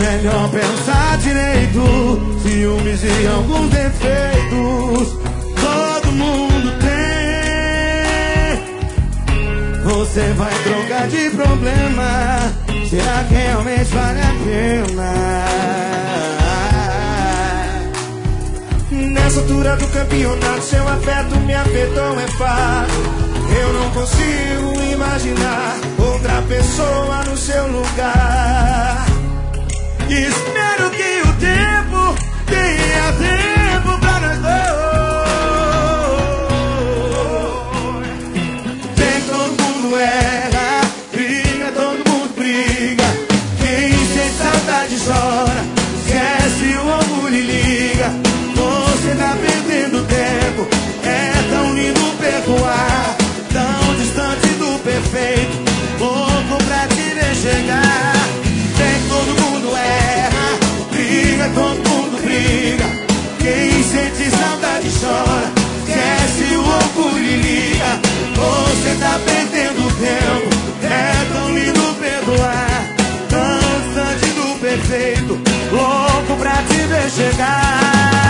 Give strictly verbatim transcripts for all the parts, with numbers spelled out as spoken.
melhor pensar direito. Ciúmes e alguns defeitos todo mundo tem. Você vai trocar de problema, será que realmente vale a pena? Nessa altura do campeonato, seu afeto me afetou, é fato. Eu não consigo imaginar outra pessoa no seu lugar. Espero que o tempo tenha tempo pra nós dois. Tem todo mundo erra, briga, todo mundo briga. Quem sente saudade chora, esquece o orgulho e liga. Você tá perdendo tempo, é tão lindo perdoar, tão distante do perfeito, louco pra te ver chegar. Tem todo mundo erra, briga, todo mundo briga. Quem sente saudade chora, esquece o orgulho e liga. Você tá perdendo tempo, é tão lindo perdoar, tão distante do perfeito, louco pra te ver chegar.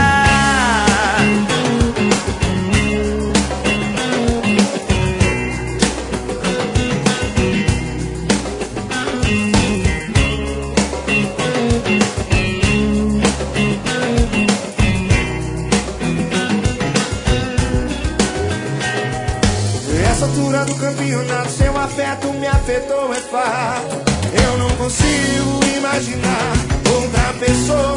Nessa altura do campeonato, seu afeto me afetou, é fato. Eu não consigo imaginar outra pessoa